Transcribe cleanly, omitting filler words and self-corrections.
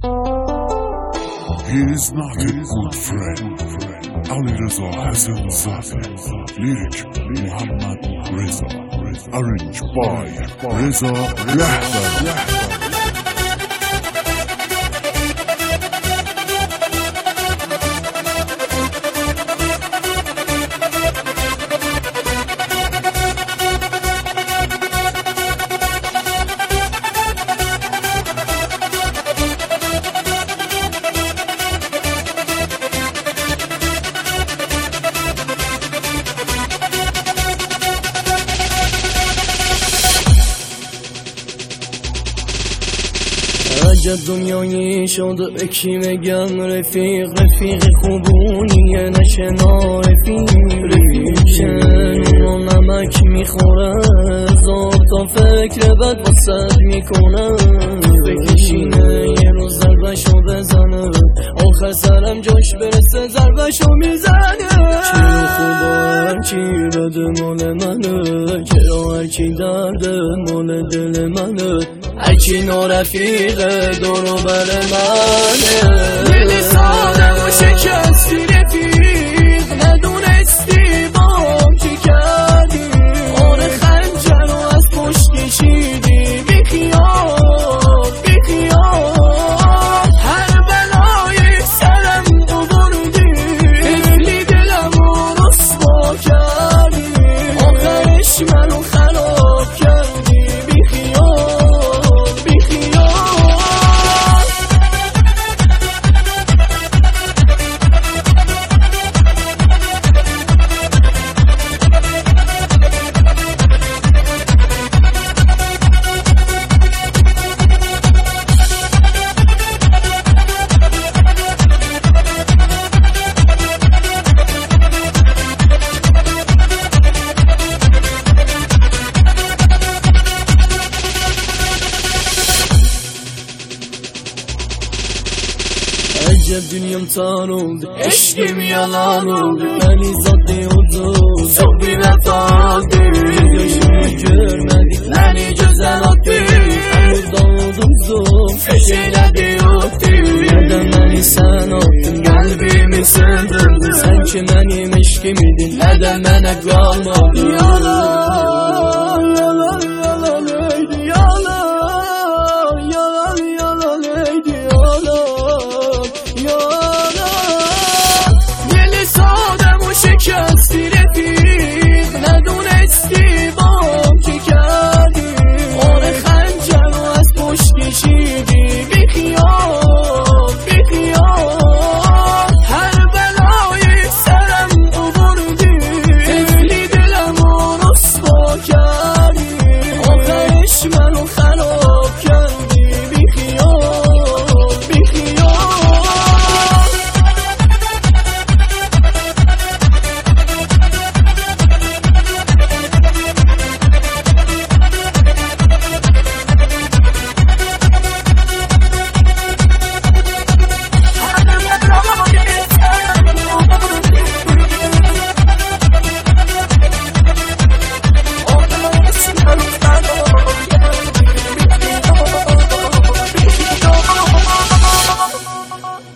He is not a good friend. Ali Reza Hasan Zade. Lyric Muhammad Reza. Arranged by Reza Lahdan. عجب دنیایی شده اکی بگم رفیق خوبونیه نشنا رفیق شن و نمک میخوره زار تا فکر بد واسد میکنه بکشینه یه روز ضربشو بزنه آخر سرم جاش برسه ضربشو میزنه چرا خوبه هرچی بده مال منه چرا هرچی درده مال دل منه هرچی نارفیقه دورو بر منه دل سادم و شکستی رفیق ندونستی بام چی کردی آره خنجر رو از پشت کشیدی بیخیال هر بلای سرم آوردی قفلی دلم رو رسوا کردی آخرش منو خراب کردی بیخیال عجب dünyam tar oldu, eşkim yalan oldu. Beni zaten oldu, çok bir vefadı. Gözümü görmedikleri güzel attı. Burada oldum, köşelerde yoktu. Neden beni sen attın, kalbimi söndürdün. Sen ki benim eşkimiydin, neden bana kalmadın? Yalan.